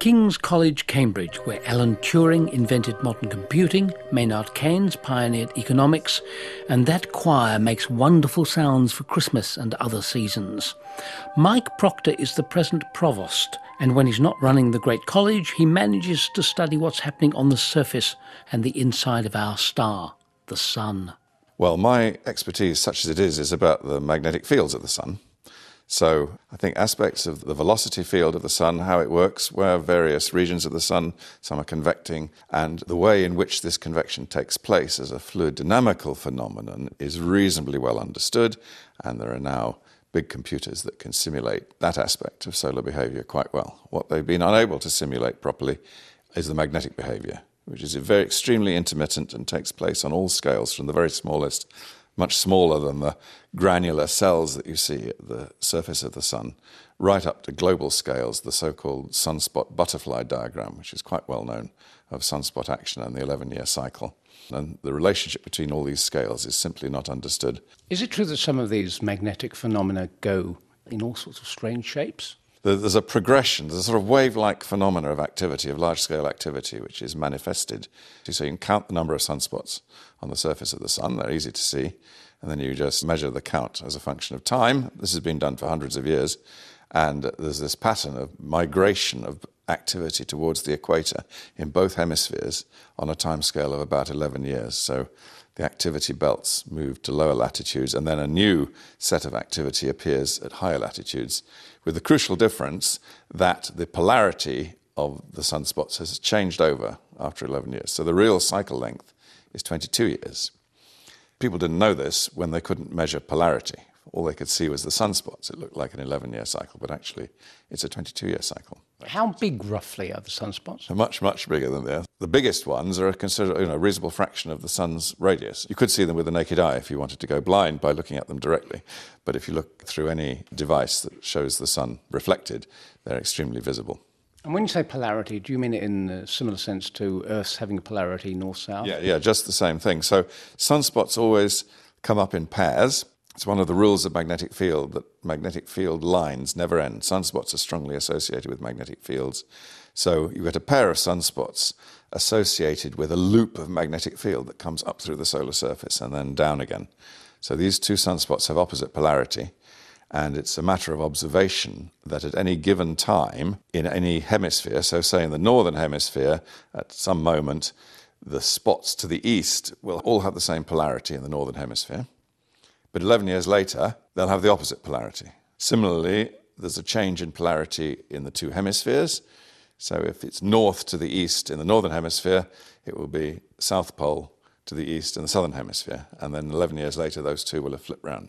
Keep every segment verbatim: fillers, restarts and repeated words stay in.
King's College, Cambridge, where Alan Turing invented modern computing, Maynard Keynes pioneered economics, and that choir makes wonderful sounds for Christmas and other seasons. Mike Proctor is the present provost, and when he's not running the great college, he manages to study what's happening on the surface and the inside of our star, the sun. Well, my expertise, such as it is, is about the magnetic fields of the sun. So I think aspects of the velocity field of the sun, how it works, where various regions of the sun, some are convecting, and the way in which this convection takes place as a fluid dynamical phenomenon is reasonably well understood, and there are now big computers that can simulate that aspect of solar behaviour quite well. What they've been unable to simulate properly is the magnetic behaviour, which is very extremely intermittent and takes place on all scales, from the very smallest, much smaller than the granular cells that you see at the surface of the sun, right up to global scales, the so-called sunspot butterfly diagram, which is quite well known, of sunspot action and the eleven-year cycle. And the relationship between all these scales is simply not understood. Is it true that some of these magnetic phenomena go in all sorts of strange shapes? There's a progression, there's a sort of wave-like phenomena of activity, of large-scale activity, which is manifested. So you can count the number of sunspots on the surface of the sun, they're easy to see, and then you just measure the count as a function of time. This has been done for hundreds of years, and there's this pattern of migration of activity towards the equator in both hemispheres on a timescale of about eleven years. So the activity belts move to lower latitudes, and then a new set of activity appears at higher latitudes, with the crucial difference that the polarity of the sunspots has changed over after eleven years. So the real cycle length is twenty-two years. People didn't know this when they couldn't measure polarity. All they could see was the sunspots. It looked like an eleven-year cycle, but actually it's a twenty-two-year cycle. How big, roughly, are the sunspots? They're much, much bigger than they are. The biggest ones are a consider- you know, reasonable fraction of the sun's radius. You could see them with the naked eye if you wanted to go blind by looking at them directly. But if you look through any device that shows the sun reflected, they're extremely visible. And when you say polarity, do you mean it in a similar sense to Earth's having a polarity north-south? Yeah, yeah, just the same thing. So sunspots always come up in pairs. It's one of the rules of magnetic field that magnetic field lines never end. Sunspots are strongly associated with magnetic fields. So you get a pair of sunspots associated with a loop of magnetic field that comes up through the solar surface and then down again. So these two sunspots have opposite polarity, and it's a matter of observation that at any given time in any hemisphere, so say in the northern hemisphere, at some moment, the spots to the east will all have the same polarity in the northern hemisphere. But eleven years later, they'll have the opposite polarity. Similarly, there's a change in polarity in the two hemispheres. So if it's north to the east in the northern hemisphere, it will be south pole to the east in the southern hemisphere. And then eleven years later, those two will have flipped round.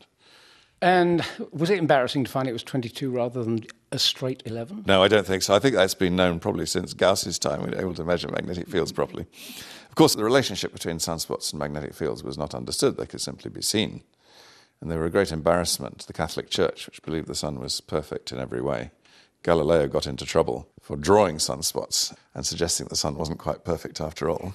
And was it embarrassing to find it was twenty-two rather than a straight eleven? No, I don't think so. I think that's been known probably since Gauss's time. We were able to measure magnetic fields properly. Of course, the relationship between sunspots and magnetic fields was not understood. They could simply be seen. And they were a great embarrassment to the Catholic Church, which believed the sun was perfect in every way. Galileo got into trouble for drawing sunspots and suggesting the sun wasn't quite perfect after all.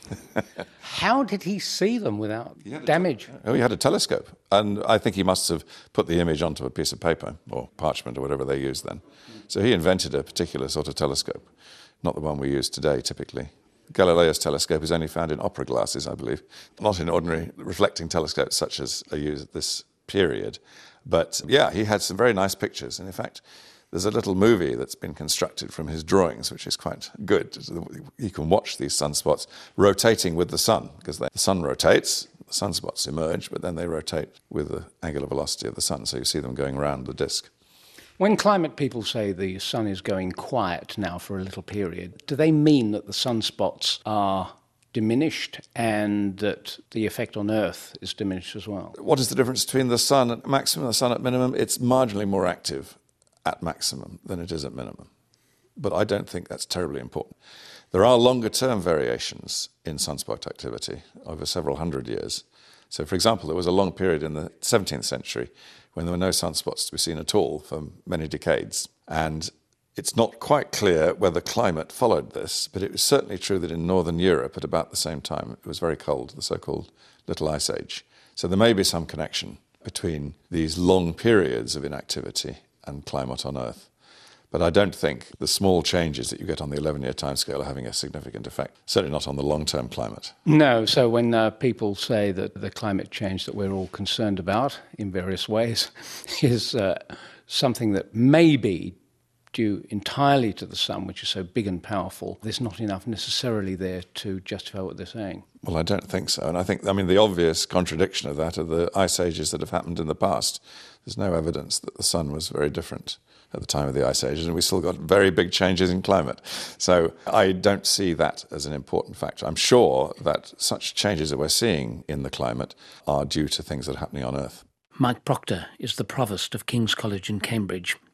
How did he see them without damage? Oh, he had a telescope. And I think he must have put the image onto a piece of paper or parchment or whatever they used then. So he invented a particular sort of telescope, not the one we use today typically. Galileo's telescope is only found in opera glasses, I believe, not in ordinary reflecting telescopes such as are used at this period. But yeah, he had some very nice pictures. And in fact, there's a little movie that's been constructed from his drawings, which is quite good. You can watch these sunspots rotating with the sun, because the sun rotates, the sunspots emerge, but then they rotate with the angular velocity of the sun, so you see them going around the disk. When climate people say the sun is going quiet now for a little period, do they mean that the sunspots are diminished and that the effect on Earth is diminished as well? What is the difference between the sun at maximum and the sun at minimum? It's marginally more active at maximum than it is at minimum. But I don't think that's terribly important. There are longer-term variations in sunspot activity over several hundred years. So, for example, there was a long period in the seventeenth century when there were no sunspots to be seen at all for many decades. And it's not quite clear whether climate followed this, but it was certainly true that in northern Europe at about the same time, it was very cold, the so-called Little Ice Age. So there may be some connection between these long periods of inactivity and climate on Earth. But I don't think the small changes that you get on the eleven-year timescale are having a significant effect, certainly not on the long-term climate. No, so when uh, people say that the climate change that we're all concerned about in various ways is uh, something that may be due entirely to the sun, which is so big and powerful, there's not enough necessarily there to justify what they're saying. Well, I don't think so. And I think, I mean, the obvious contradiction of that are the ice ages that have happened in the past. There's no evidence that the sun was very different at the time of the ice ages, and we still got very big changes in climate. So I don't see that as an important factor. I'm sure that such changes that we're seeing in the climate are due to things that are happening on Earth. Mike Proctor is the Provost of King's College in Cambridge.